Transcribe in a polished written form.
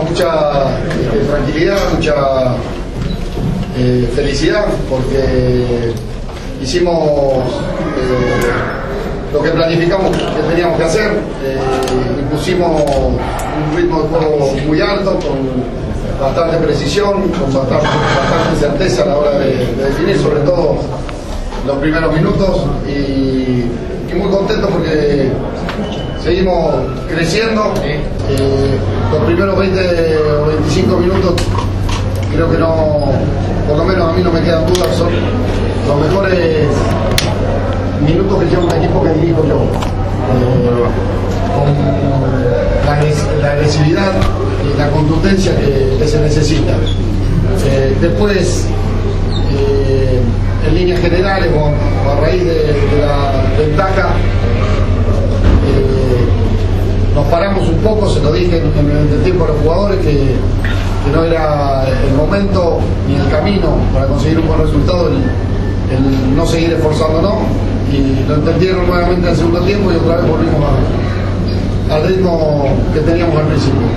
mucha tranquilidad, mucha felicidad, porque hicimos lo que planificamos que teníamos que hacer, impusimos un ritmo de juego muy alto, con bastante precisión, con bastante certeza a la hora de definir, sobre todo los primeros minutos, y muy contento porque seguimos creciendo. Los primeros 20 o 25 minutos creo que no, por lo menos a mí no me quedan dudas, son los mejores minutos que lleva un equipo que dirijo yo, con la agresividad y la contundencia que se necesita. Después, en líneas generales, a raíz de la ventaja, nos paramos un poco, se lo dije en el tiempo a los jugadores que no era el momento ni el camino para conseguir un buen resultado el no seguir esforzándonos, y lo entendieron nuevamente en el segundo tiempo y otra vez volvimos al ritmo que teníamos al principio.